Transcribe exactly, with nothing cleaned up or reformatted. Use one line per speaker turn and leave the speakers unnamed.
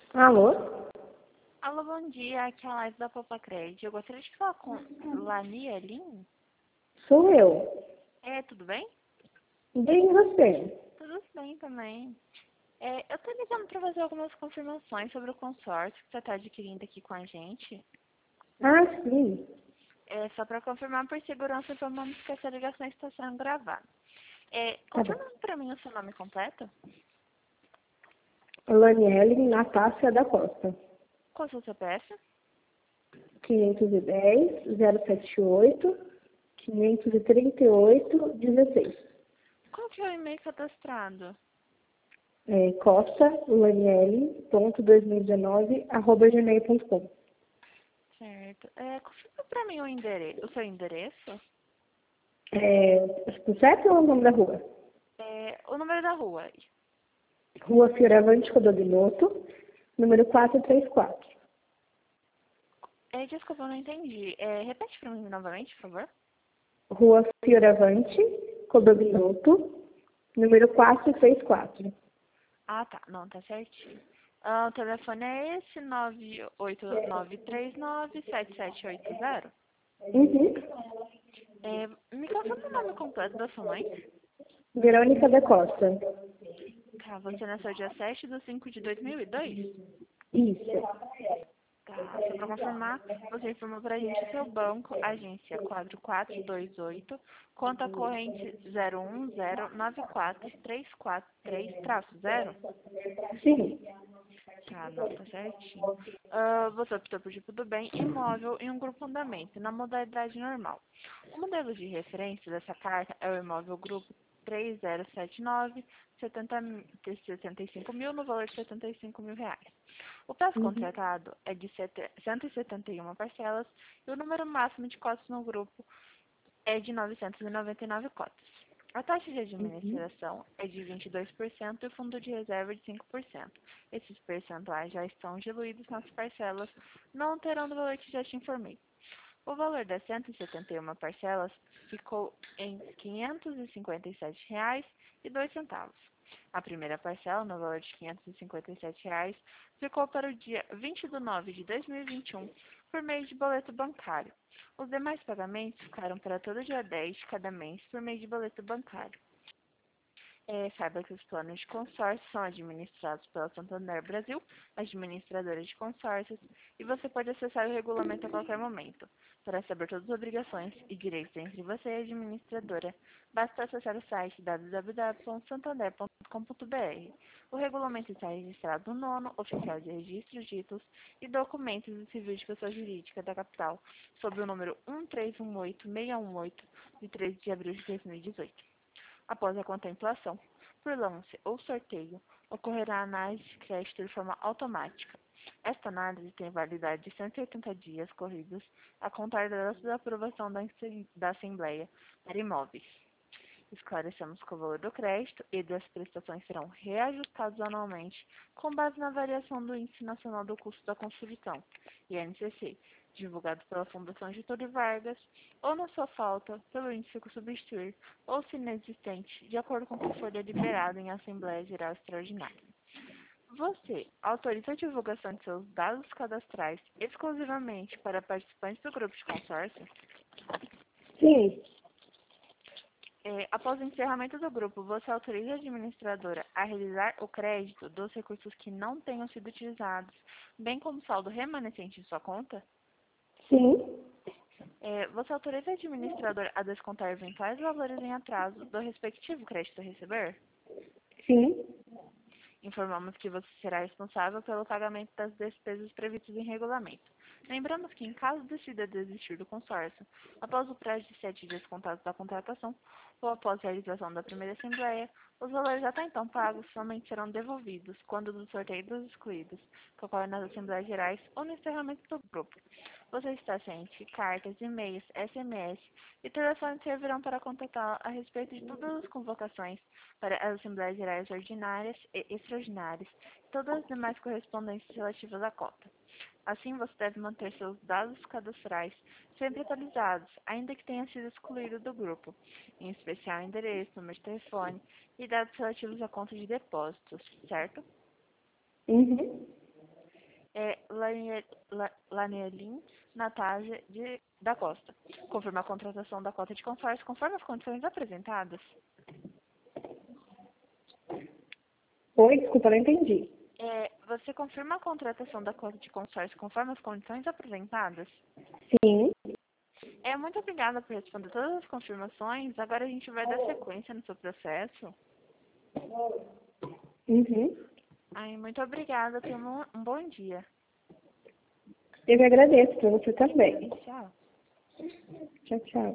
Alô?
Alô, bom dia. Aqui é a live da Popa Cred. Eu gostaria de falar com Lania Lin.
Sou eu.
É, tudo bem?
Bem, e você?
Tudo bem também. É, eu tô ligando para fazer algumas confirmações sobre o consórcio que você está adquirindo aqui com a gente.
Ah, sim.
É, só para confirmar por segurança, informamos que essa ligação está sendo gravada. É,
Tá bom.
confirmando para mim o seu nome completo?
Laniele Natácia da Costa.
Qual é o seu C P F?
quinhentos e dez, zero setenta e oito, quinhentos e trinta e oito, dezesseis.
Qual que é o e-mail cadastrado?
É, Costa, Laniele, ponto dois mil e dezenove, arroba gmail ponto com.
Certo. É, confirma para mim o, endereço, o seu endereço?
É, o certo ou o nome da rua?
É, o número da rua.
Rua Fioravante Codognoto, número quatrocentos e trinta e quatro.
É, desculpa, eu não entendi. É, repete para mim novamente, por favor.
Rua Fioravante Codognoto, número quatrocentos e trinta e quatro.
Ah, tá. Não, tá certinho. Ah, o telefone é esse, nove oito nove três nove sete sete oito zero.
Uhum.
É, me confirma o nome completo da sua mãe?
Verônica da Costa.
Tá, você nasceu dia sete de cinco de dois mil e dois?
Isso.
Tá, só pra confirmar, você informou pra gente o seu banco, agência quatro quatro dois oito, conta corrente zero um zero nove quatro três quatro três zero.
Sim.
Tá, não, tá certinho. Ah, você optou por tipo do bem, imóvel em um grupo andamento, na modalidade normal. O modelo de referência dessa carta é o imóvel grupo três zero sete nove, setenta, sessenta e cinco mil no valor de setenta e cinco mil reais. O prazo
Uhum.
contratado é de cento e setenta e uma parcelas e o número máximo de cotas no grupo é de novecentos e noventa e nove cotas. A taxa de
Uhum.
administração é de vinte e dois por cento e o fundo de reserva de cinco por cento. Esses percentuais já estão diluídos nas parcelas, não terão do valor que já te informei. O valor das cento e setenta e uma parcelas ficou em quinhentos e cinquenta e sete reais e dois centavos. A primeira parcela, no valor de quinhentos e cinquenta e sete reais, ficou para o dia vinte de nove de dois mil e vinte e um por meio de boleto bancário. Os demais pagamentos ficaram para todo dia dez de cada mês por meio de boleto bancário. É, saiba que os planos de consórcio são administrados pela Santander Brasil, administradora de consórcios, e você pode acessar o regulamento a qualquer momento. Para saber todas as obrigações e direitos entre você e a administradora, basta acessar o site w w w ponto santander ponto com ponto b r. O regulamento está registrado no nono Oficial de Registro de Títulos e Documentos do Civil de Pessoa Jurídica da Capital, sob o número um três um oito seis um oito, de treze de abril de dois mil e dezoito. Após a contemplação, por lance ou sorteio, ocorrerá a análise de crédito de forma automática. Esta análise tem validade de cento e oitenta dias corridos a contar da data da aprovação da, da Assembleia para imóveis. Esclarecemos que o valor do crédito e das prestações serão reajustados anualmente com base na variação do Índice Nacional do Custo da Construção, I N C C, divulgado pela Fundação Getúlio Vargas, ou na sua falta, pelo índice que substituir, ou se inexistente, de acordo com o que for deliberado em Assembleia Geral Extraordinária. Você autoriza a divulgação de seus dados cadastrais exclusivamente para participantes do grupo de consórcio?
Sim.
É, após o encerramento do grupo, você autoriza a administradora a realizar o crédito dos recursos que não tenham sido utilizados, bem como saldo remanescente em sua conta?
Sim.
É, você autoriza a administradora a descontar eventuais valores em atraso do respectivo crédito a receber?
Sim.
Informamos que você será responsável pelo pagamento das despesas previstas em regulamento. Lembramos que, em caso decida desistir do consórcio, após o prazo de sete dias contados da contratação, ou após a realização da primeira assembleia, os valores até então pagos somente serão devolvidos quando do sorteio dos excluídos, que ocorre nas Assembleias Gerais ou no encerramento do grupo. Você está ciente que cartas, e-mails, S M S e telefones servirão para contatá-la a respeito de todas as convocações para as Assembleias Gerais ordinárias e extraordinárias e todas as demais correspondências relativas à cota. Assim, você deve manter seus dados cadastrais sempre atualizados, ainda que tenha sido excluído do grupo, em especial endereço, número de telefone e dados relativos à conta de depósitos, certo?
Uhum.
É Lanie- La- Lanelin Natália de, da Costa. Confirma a contratação da cota de consórcio conforme as condições apresentadas.
Oi, desculpa, não entendi.
É, você confirma a contratação da cota de consórcio conforme as condições apresentadas?
Sim.
É, muito obrigada por responder todas as confirmações. Agora a gente vai dar sequência no seu processo.
Uhum.
Ai, muito obrigada. Tenha um, um bom dia.
Eu que agradeço, para você também.
Tchau.
Tchau, tchau.